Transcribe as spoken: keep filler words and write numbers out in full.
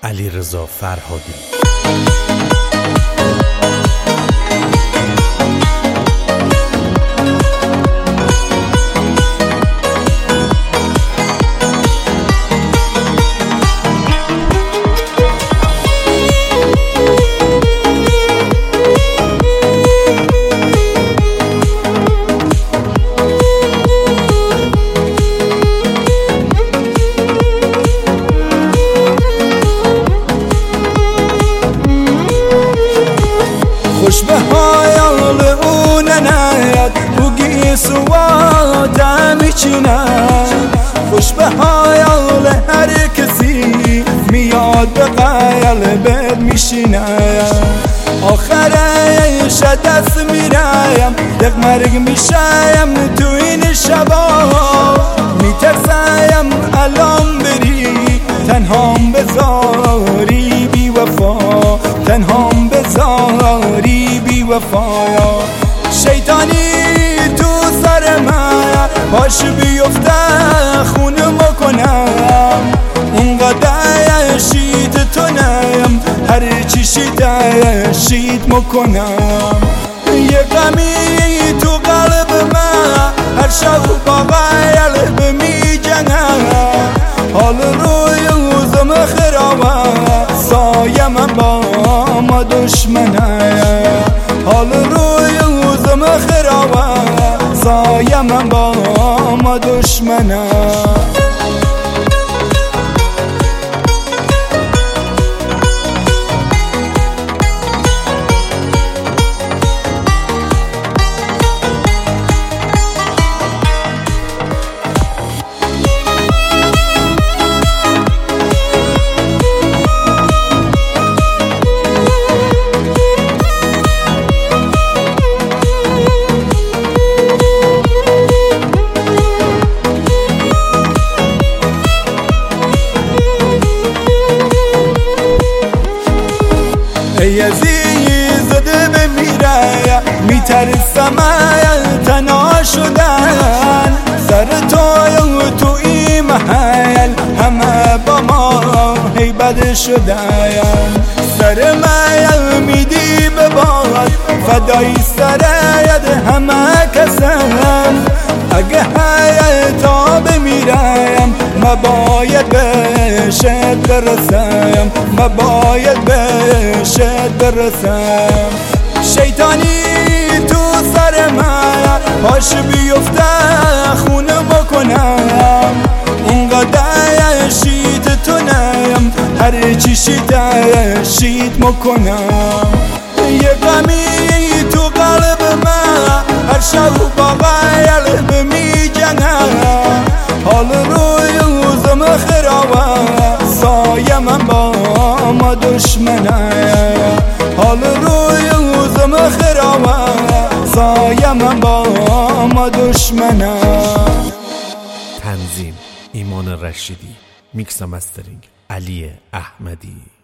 علیرضا فرهادی. خوش به حال اون نیاد بوگی سواد میچینم، خوش به حال هر کسی میاد به قلبت میشینم. آخره شد دست میرایم دق مرگ میشم تو این شبا، میترسم الان بری تنهام بذاری بی وفا، تنهام بذاری بی وفا. شیطانی تو سر من باش بیفته خون مکنم، اونقدر شید تو نیم هر چی شید شید مکنم. یه غمی تو قلب من هر شب با قلب می جنم، حال روی روزم خرابه سایه من با ما دشمنه، حال روی روزم خرابه سایه من با ما دشمنه. ای زده بمیره میترسم تنها شدن، سر تو تو این محل همه با ما هیبت شدن. سر من میدی به باد فدای سرت همه کسم، اگه حیاتا بمیرم مباید بهشت برسم، مباید بهشت برسم. شیطانی تو سر من پاش بیفته خونه بکنم، اونقدر شید تو نیم هر چی شید شید مکنم. یه غمی تو قلب من هر شب با قلب می جنم، حال روی روزم خرابه سایه من با ما دشمنه، حال روی روزم خرابه سایه من با ما دشمنه. تنظیم ایمان رشیدی، میکس و مسترینگ علی احمدی.